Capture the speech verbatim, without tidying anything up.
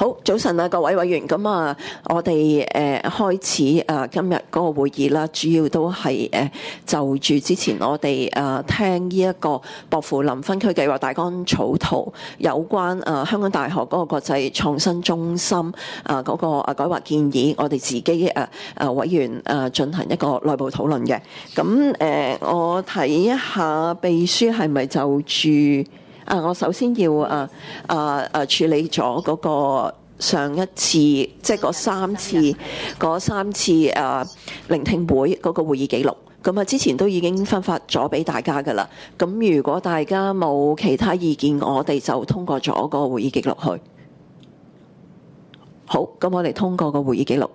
好，早晨啊，各位委員，咁啊，我哋誒、呃、開始誒、呃、今日嗰個會議啦，主要都係誒、呃、就住之前我哋誒、呃、聽呢一個薄扶林分區計劃大綱草圖有關誒、呃、香港大學嗰個國際創新中心啊嗰、呃那個誒改劃建議，我哋自己誒誒、呃呃、委員誒、呃、進行一個內部討論嘅。咁誒、呃，我睇一下秘書係咪就住？啊！我首先要啊啊啊處理咗嗰個上一次，即係嗰三次嗰三次啊聆聽會嗰個會議記錄。咁啊，之前都已經分發咗俾大家㗎喇。咁如果大家冇其他意見，我哋就通過咗個會議記錄去。好，咁我哋通過個會議記錄。